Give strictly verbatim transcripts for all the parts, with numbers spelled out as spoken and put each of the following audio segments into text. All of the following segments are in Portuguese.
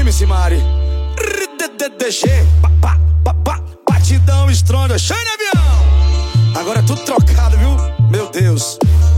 M C Mari. D G, batidão, estronda, cheio de avião. Agora é tudo trocado, viu? Meu Deus.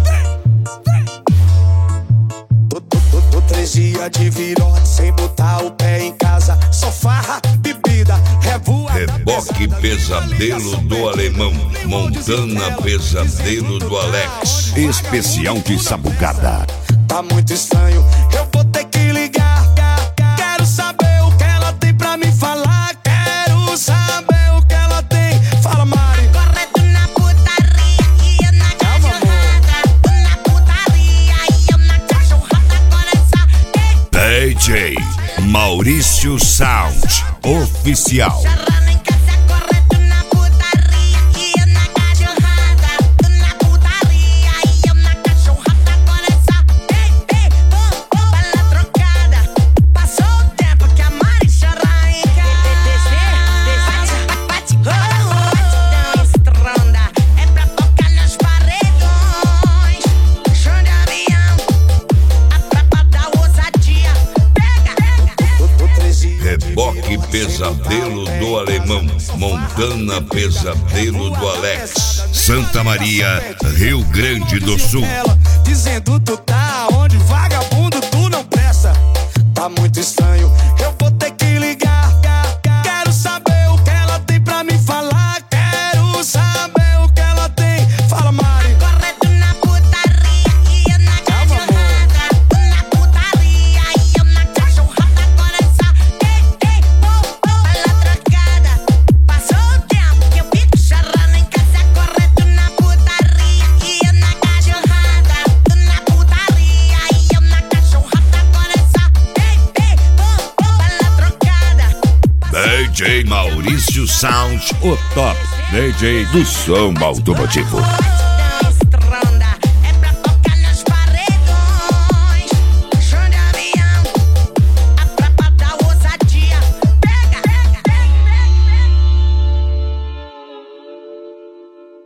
Tô, tô, tô, tô três dias de virote sem botar o pé em casa. Só farra, bebida, revoada. Reboque Pesadelo do Alemão, Montana Pesadelo do Alex. Especial de Sabucada. Tá muito estranho, eu vou ter que ligar. Quero saber o que ela tem pra me falar. Quero saber o que ela tem. Fala, Mari. Agora tu na putaria e eu na cachorrada. Tu na putaria e eu na cachorrada. Agora essa D J Maurício Sound Oficial. Charrando em casa, agora tu na putaria e eu na cachorrada. Tu na putaria e eu na cachorrada. Agora essa ei, ei, bom, bom, bala trocada. Passou o tempo que a Mari chora em casa. Bate, bate, rola, batidão, estronda. É pra tocar nos paredões. Chão de avião, a tropa da ousadia. Pega, pega. Tô, tô três dias. Reboque Pesadelo do Alemão, Montana Pesadelo do Alex. Santa Maria, Rio Grande do Sul. Ela dizendo tu tá onde, vagabundo, tu não presta. Tá muito estranho, eu vou ter que ligar. Quero saber o que ela tem pra me falar. Quero saber o que ela tem. Fala, Mari. Agora tu na putaria e eu na cachorrada. Tu na putaria e eu na cachorrada. Agora essa ei, ei, pô, pô, bala trocada. Passou o tempo que eu fico charrando em casa. Agora tu na putaria e eu na cachorrada. Tu na putaria e eu na cachorrada. Agora essa ei, ei, pô, pô, bala trocada. D J Maurício Sound, o top D J do som automotivo.